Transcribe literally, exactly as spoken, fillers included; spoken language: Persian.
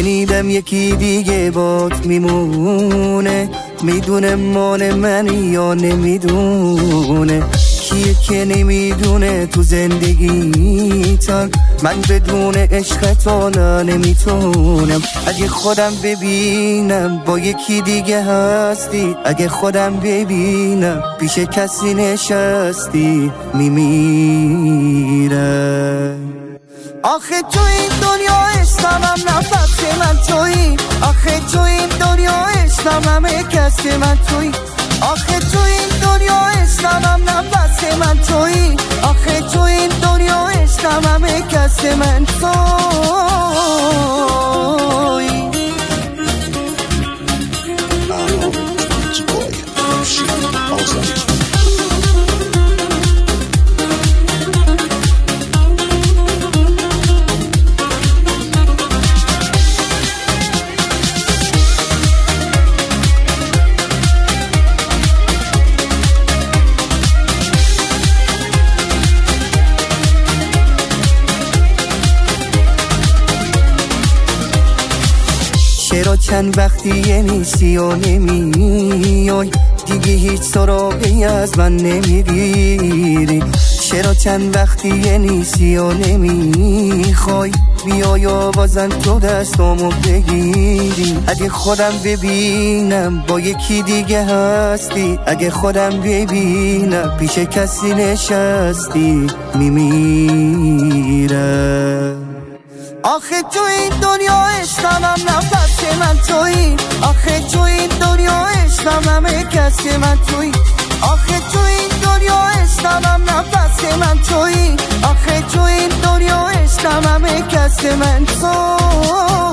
شنیدم یکی دیگه بات میمونه، میدونه مال منی یا نمیدونه. کیه که نمیدونه تو زندگی تا من بدون عشق تا نمیتونم. اگه خودم ببینم با یکی دیگه هستی، اگه خودم ببینم پیش کسی نشستی، میمیرم. آخه تو این دنیا عشقم نفس من تویی، آخه تو این دنیا عشقم همه کس من تویی، آخه تو این دنیا عشقم نفس من تویی، آخه تو این دنیا عشقم همه کس من تویی. چرا چند وقتی یه نیستی و نمیای، دیگه هیچ سراغی از من نمیگیری. چرا چند وقتی یه نیستی و نمیخوای، بیای و بازن تو دستامو بگیری. اگه خودم ببینم با یکی دیگه هستی، اگه خودم ببینم پیش کسی نشستی، میمیرم. آخه تو این دنیا عشقم نفس من تویی، آخه تو این دنیا عشقم همه کس من تویی، آخه تو این دنیا عشقم نفس من تویی، آخه تو این دنیا عشقم همه کس من تویی.